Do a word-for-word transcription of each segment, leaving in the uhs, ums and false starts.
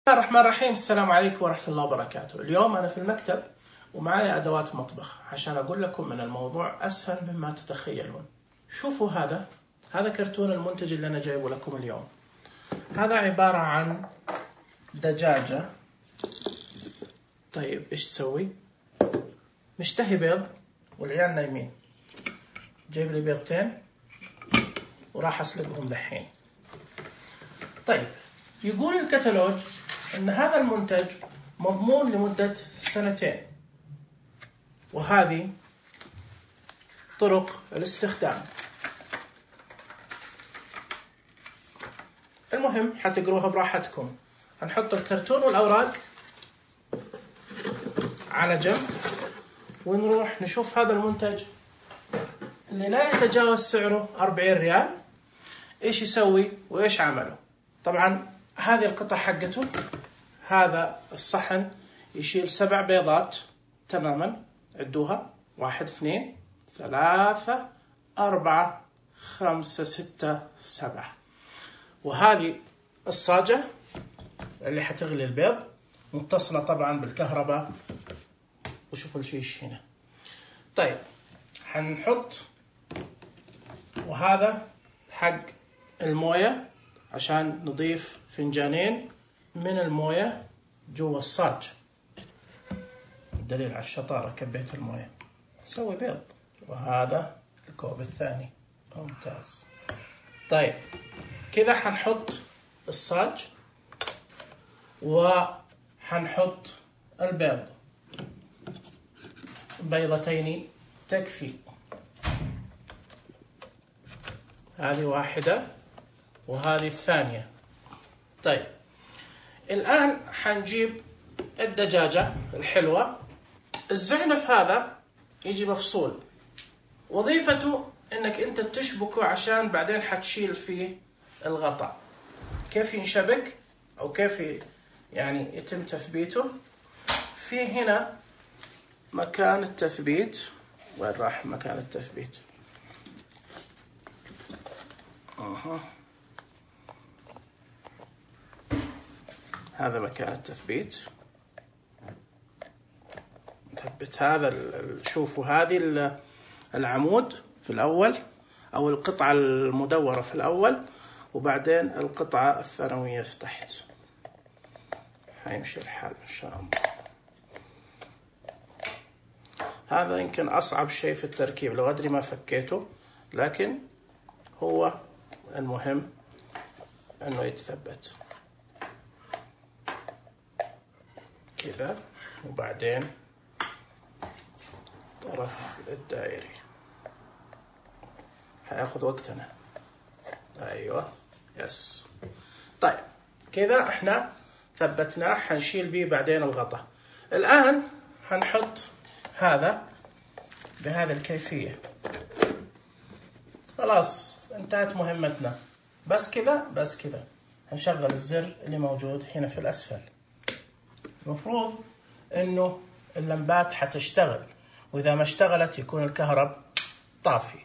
بسم الله الرحمن الرحيم. السلام عليكم ورحمة الله وبركاته. اليوم أنا في المكتب ومعي أدوات مطبخ عشان أقول لكم من الموضوع أسهل مما تتخيلون. شوفوا هذا هذا كرتون المنتج اللي أنا جايبه لكم اليوم. هذا عبارة عن دجاجة. طيب إيش تسوي؟ مشتهي بيض والعيال نايمين، جايب لي بيضتين وراح أسلقهم دحين. طيب يقول الكتالوج ان هذا المنتج مضمون لمدة سنتين، وهذه طرق الاستخدام. المهم حتقروها براحتكم. هنحط الكرتون والأوراق على جنب ونروح نشوف هذا المنتج اللي لا يتجاوز سعره أربعين ريال ايش يسوي وايش عمله. طبعا هذه القطعة حقته، هذا الصحن يشيل سبع بيضات تماما. عدوها: واحد اثنين ثلاثة أربعة خمسة ستة سبعة. وهذه الصاجة اللي حتغلي البيض، متصلة طبعا بالكهرباء. وشوفوا الشيش هنا. طيب حنحط، وهذا حق الموية عشان نضيف فنجانين من الموية جوا الصاج. دليل على الشطارة، كبيت الموية سوي بيض. وهذا الكوب الثاني ممتاز. طيب كذا حنحط الصاج وحنحط البيض. بيضتين تكفي. هذه واحدة وهذه الثانية. طيب الآن حنجيب الدجاجة الحلوة. الزعنف هذا يجي مفصول، وظيفته انك انت تشبكه عشان بعدين حتشيل فيه الغطاء. كيف ينشبك او كيف يعني يتم تثبيته؟ في هنا مكان التثبيت. وين راح مكان التثبيت؟ اها هذا مكان التثبيت. نثبت هذا. شوفوا هذه العمود في الأول أو القطعة المدورة في الأول، وبعدين القطعة الثانوية في تحت. حيمشي الحال إن شاء الله. هذا يمكن أصعب شيء في التركيب، لو أدري ما فكيته، لكن هو المهم أنه يتثبت كذا. وبعدين طرف الدائري. هياخد وقتنا. ايوه يس. طيب كذا احنا ثبتناه. حنشيل بيه بعدين الغطاء. الان هنحط هذا بهذه الكيفية. خلاص انتهت مهمتنا. بس كذا بس كذا. هنشغل الزر اللي موجود هنا في الأسفل. المفروض انه اللمبات حتشتغل، واذا ما اشتغلت يكون الكهرب طافي.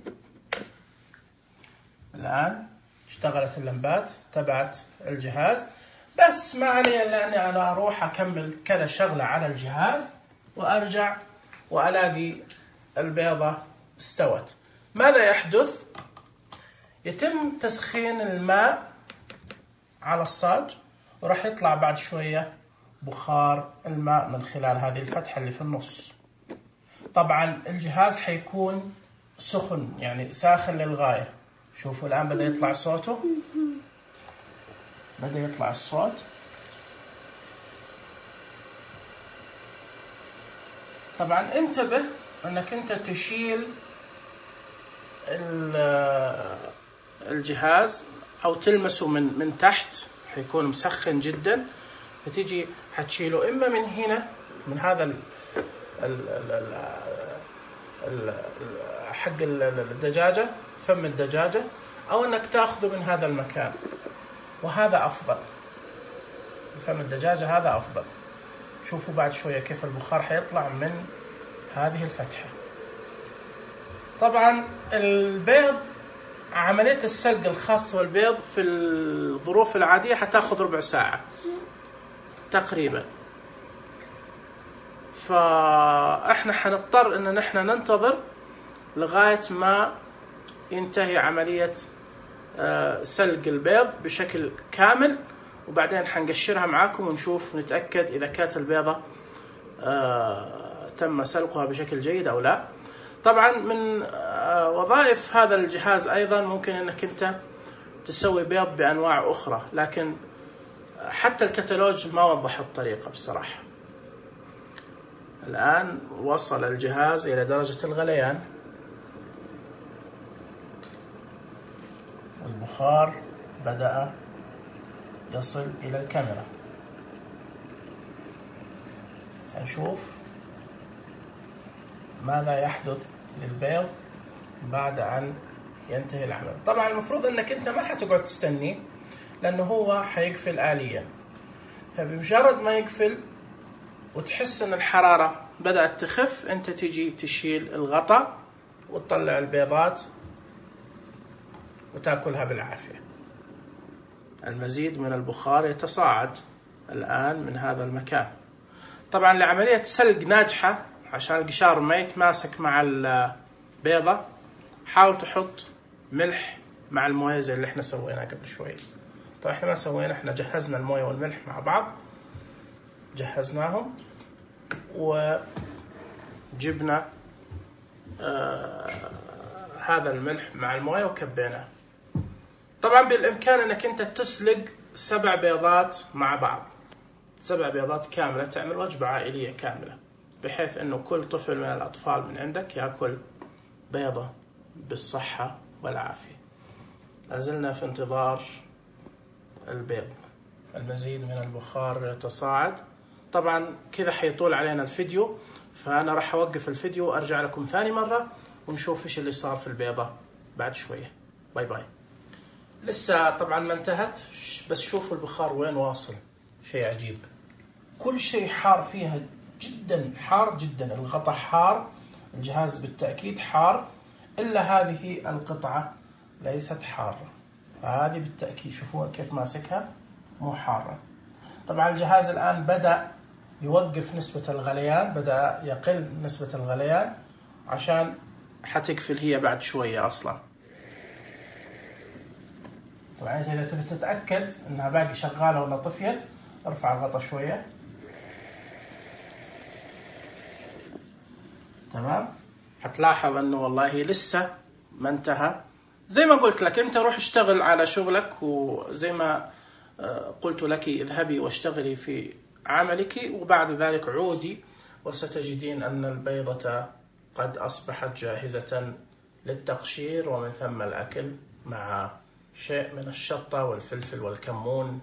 الان اشتغلت اللمبات تبعت الجهاز. بس ما علي الا اني انا اروح اكمل كذا شغله على الجهاز وارجع والاقي البيضه استوت. ماذا يحدث؟ يتم تسخين الماء على الصاج، وراح يطلع بعد شويه بخار الماء من خلال هذه الفتحة اللي في النص. طبعا الجهاز حيكون سخن، يعني ساخن للغاية. شوفوا الآن بدأ يطلع صوته. بدأ يطلع الصوت. طبعا انتبه انك انت تشيل الجهاز او تلمسه من من تحت، حيكون مسخن جدا. فتيجي حتشيله اما من هنا، من هذا ال ال ال ال حق الدجاجة، فم الدجاجة، او انك تاخذه من هذا المكان. وهذا افضل. فم الدجاجة هذا افضل. شوفوا بعد شوية كيف البخار حيطلع من هذه الفتحة. طبعا البيض، عملية السلق الخاصة بالبيض في الظروف العادية حتاخذ ربع ساعة. تقريبا. فاحنا حنضطر ان نحن ننتظر لغاية ما ينتهي عملية سلق البيض بشكل كامل، وبعدين حنقشرها معاكم ونشوف نتأكد إذا كانت البيضة تم سلقها بشكل جيد أو لا. طبعا من وظائف هذا الجهاز أيضا ممكن أنك أنت تسوي بيض بأنواع أخرى، لكن حتى الكتالوج ما وضح الطريقة بصراحة. الآن وصل الجهاز إلى درجة الغليان، البخار بدأ يصل إلى الكاميرا. نشوف ماذا يحدث للبيض بعد أن ينتهي العمل. طبعا المفروض أنك أنت ما حتقعد تستني، لأنه هو حيقفل آليا. فبمجرد ما يقفل وتحس أن الحرارة بدأت تخف، أنت تيجي تشيل الغطاء وتطلع البيضات وتأكلها بالعافية. المزيد من البخار يتصاعد الآن من هذا المكان. طبعا لعملية سلق ناجحة، عشان القشار ما يتماسك مع البيضة، حاول تحط ملح مع الموية زي اللي احنا سويناه قبل شوي. طبعا احنا ما سوينا، احنا جهزنا الموية والملح مع بعض، جهزناهم وجبنا آه هذا الملح مع الموية وكبيناه. طبعا بالإمكان أنك أنت تسلق سبع بيضات مع بعض، سبع بيضات كاملة، تعمل وجبة عائلية كاملة، بحيث أنه كل طفل من الأطفال من عندك يأكل بيضة بالصحة والعافية. لازلنا في انتظار البيض، المزيد من البخار يتصاعد. طبعا كذا حيطول علينا الفيديو، فأنا راح أوقف الفيديو وأرجع لكم ثاني مرة ونشوف إيش اللي صار في البيضة بعد شوية. باي باي. لسه طبعا ما انتهت، بس شوفوا البخار وين واصل، شيء عجيب. كل شيء حار فيها جدا، حار جدا، الغطاء حار، الجهاز بالتأكيد حار، إلا هذه القطعة ليست حارة. هذه بالتأكيد شوفوها كيف ماسكها، مو حارة. طبعا الجهاز الآن بدأ يوقف نسبة الغليان، بدأ يقل نسبة الغليان، عشان حتقفل هي بعد شوية أصلا. طبعا إذا تبي تتأكد أنها باقي شغالة ولا طفيت، ارفع الغطاء شوية. تمام. حتلاحظ أنه والله لسه ما انتهى. زي ما قلت لك، أنت روح اشتغل على شغلك، وزي ما قلت لك اذهبي واشتغلي في عملك، وبعد ذلك عودي وستجدين أن البيضة قد أصبحت جاهزة للتقشير، ومن ثم الأكل مع شيء من الشطة والفلفل والكمون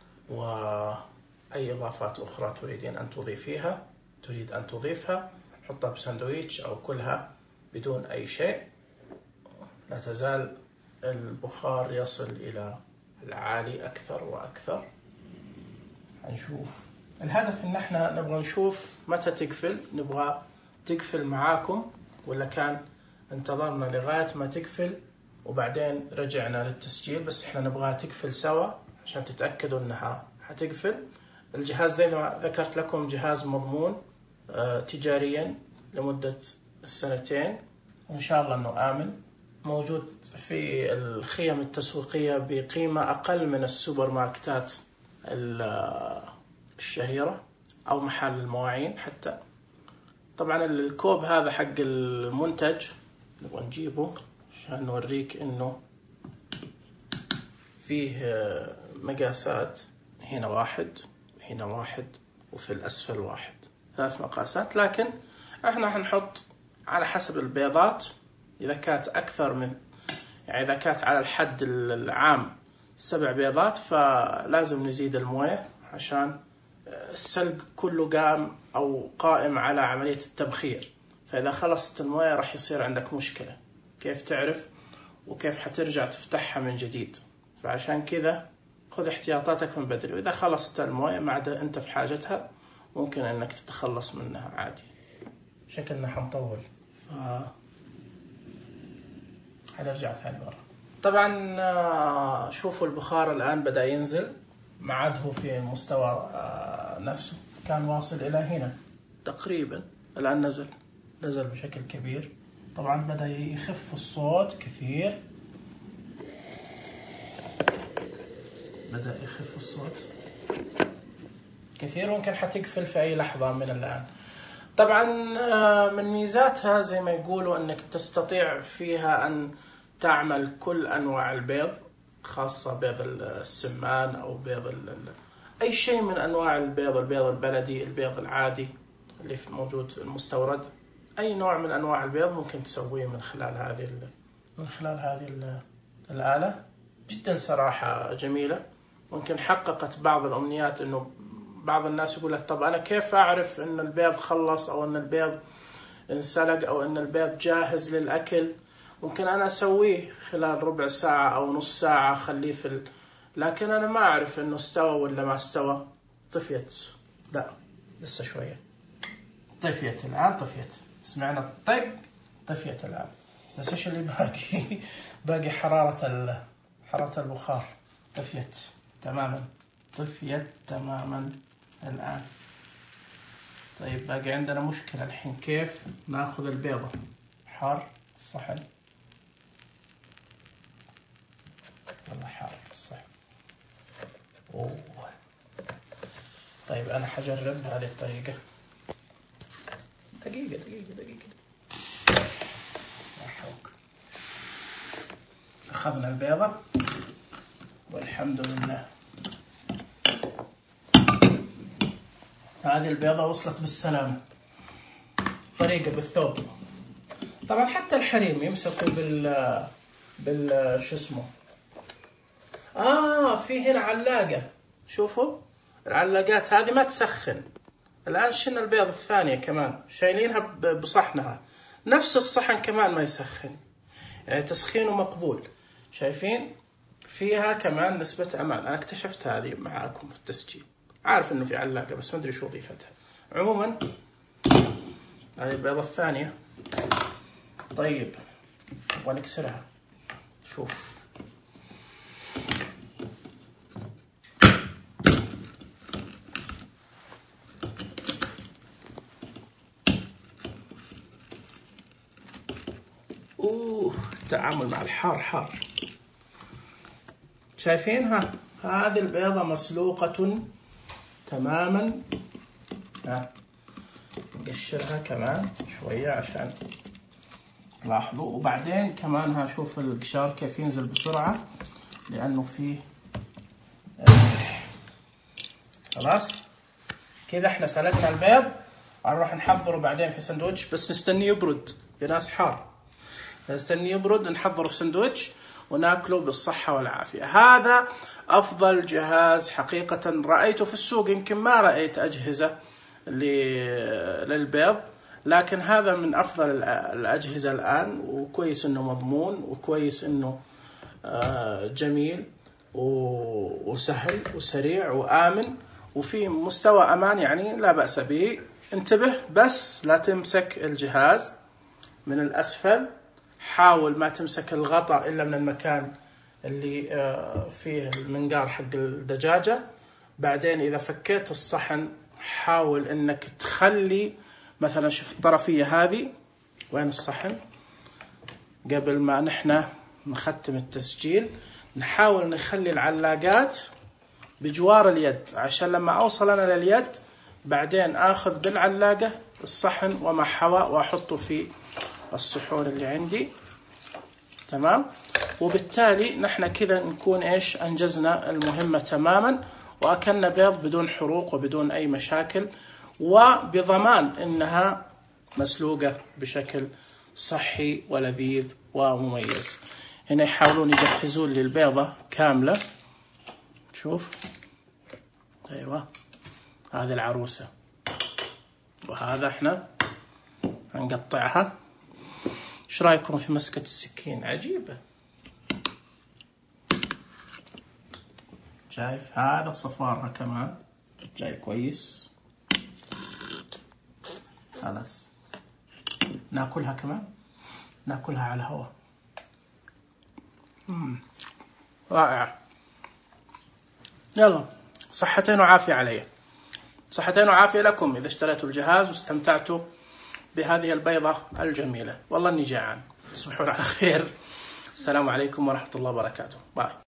وأي إضافات أخرى تريدين أن تضيفيها تريد أن تضيفها. حطها بساندويتش أو كلها بدون أي شيء. لا تزال البخار يصل إلى العالي أكثر وأكثر. هنشوف. الهدف إن احنا نبغى نشوف متى تقفل، نبغى تقفل معاكم، ولا كان انتظرنا لغاية ما تقفل وبعدين رجعنا للتسجيل. بس احنا نبغاها تقفل سوا عشان تتأكدوا انها حتقفل. الجهاز زي ما ذكرت لكم جهاز مضمون اه تجاريا لمدة السنتين، وإن شاء الله أنه آمن. موجود في الخيم التسويقية بقيمة أقل من السوبر ماركتات الشهيرة أو محل المواعين حتى. طبعا الكوب هذا حق المنتج نبغى نجيبه عشان نوريك إنه فيه مقاسات، هنا واحد، هنا واحد، وفي الأسفل واحد، ثلاث مقاسات. لكن احنا هنحط على حسب البيضات. إذا كانت أكثر من يعني إذا كانت على الحد العام سبع بيضات، فلازم نزيد الموية عشان السلق كله قام أو قائم على عملية التبخير. فإذا خلصت الموية راح يصير عندك مشكلة، كيف تعرف وكيف حترجع تفتحها من جديد. فعشان كذا خذ احتياطاتك من بدري، وإذا خلصت الموية ما عاد أنت في حاجتها ممكن أنك تتخلص منها عادي. شكلنا حنطول، ف هنرجع ثاني مرة. طبعا شوفوا البخار الآن بدأ ينزل ما عاد هو في المستوى نفسه، كان واصل إلى هنا تقريبا، الآن نزل نزل بشكل كبير. طبعا بدأ يخف الصوت كثير، بدأ يخف الصوت كثير، ممكن حتقفل في أي لحظة من الآن. طبعا من ميزاتها زي ما يقولوا أنك تستطيع فيها أن تعمل كل أنواع البيض، خاصة بيض السمان أو بيض أي شيء من أنواع البيض، البيض البلدي، البيض العادي اللي في موجود المستورد، أي نوع من أنواع البيض ممكن تسويه من خلال هذه من خلال هذه الآلة. جدا صراحة جميلة، ممكن حققت بعض الأمنيات. إنه بعض الناس يقول لك طب أنا كيف أعرف إن البيض خلص أو إن البيض انسلق أو إن البيض جاهز للأكل؟ ممكن أنا أسويه خلال ربع ساعة أو نص ساعة أخليه في ال... لكن أنا ما أعرف إنه استوى ولا ما استوى. طفيت، لا لسه شوية، طفيت الآن، طفيت، سمعنا الطق، طفيت الآن. بس إيش اللي باقي؟ باقي حرارة ال... حرارة البخار. طفيت تماما، طفيت تماما الآن. طيب باقي عندنا مشكلة الحين، كيف ناخذ البيضة؟ حار الصحن، والله حار الصحن. أوه. طيب أنا حجرب هذه الطريقة. دقيقة دقيقة دقيقة أحوك. أخذنا البيضة والحمد لله هذه البيضة وصلت بالسلامة. طريقة بالثوب. طبعا حتى الحريم يمسكوا بال بال شو اسمه. آه في هنا علاقة، شوفوا العلاقات هذه ما تسخن. الآن شلنا البيض الثانية كمان شايلينها بصحنها، نفس الصحن كمان ما يسخن، يعني تسخينه مقبول. شايفين فيها كمان نسبة أمان. أنا اكتشفت هذه معاكم في التسجيل، عارف إنه في علاقة بس ما أدري شو وظيفتها. عموما هذه البيضة الثانية. طيب ونكسرها، شوف اوه التعامل مع الحار حار. شايفينها هذه البيضة مسلوقة تماما. ها نقشرها كمان شوية عشان تلاحظوا، وبعدين كمان ها شوف القشار كيف ينزل بسرعة لأنه فيه. خلاص كذا احنا سلقنا البيض، هنروح نحضره بعدين في سندوتش، بس نستنيه يبرد يا ناس، حار، نستنيه يبرد نحضره في سندوتش وناكله بالصحة والعافية. هذا أفضل جهاز حقيقة رأيته في السوق. يمكن ما رأيت أجهزة للبيض، لكن هذا من أفضل الأجهزة الآن، وكويس إنه مضمون، وكويس إنه جميل وسهل وسريع وآمن وفي مستوى أمان، يعني لا بأس به. انتبه بس لا تمسك الجهاز من الأسفل، حاول ما تمسك الغطاء إلا من المكان اللي فيه المنقار حق الدجاجة. بعدين إذا فكيت الصحن حاول إنك تخلي مثلا، شوف الطرفية هذه وين الصحن، قبل ما نحن نختم التسجيل نحاول نخلي العلاقات بجوار اليد، عشان لما أوصل أنا لليد بعدين آخذ بالعلاقة الصحن وما حوى وأحطه في الصحون اللي عندي. تمام، وبالتالي نحن كذا نكون إيش أنجزنا المهمة تماما، وأكلنا بيض بدون حروق وبدون أي مشاكل، وبضمان إنها مسلوقة بشكل صحي ولذيذ ومميز. هنا يحاولون يجهزون لي البيضة كاملة، شوف أيوة هذه العروسة، وهذا احنا هنقطعها. ايش رايكم في مسكة السكين؟ عجيبة. شايف هذا صفارها كمان جاي كويس. خلاص ناكلها كمان، ناكلها على الهواء. امم رائع. يلا صحتين وعافية علي. صحتين وعافية لكم إذا اشتريتوا الجهاز واستمتعتوا بهذه البيضة الجميلة. والله إني جعان. تصبحون على خير. السلام عليكم ورحمة الله وبركاته. باي.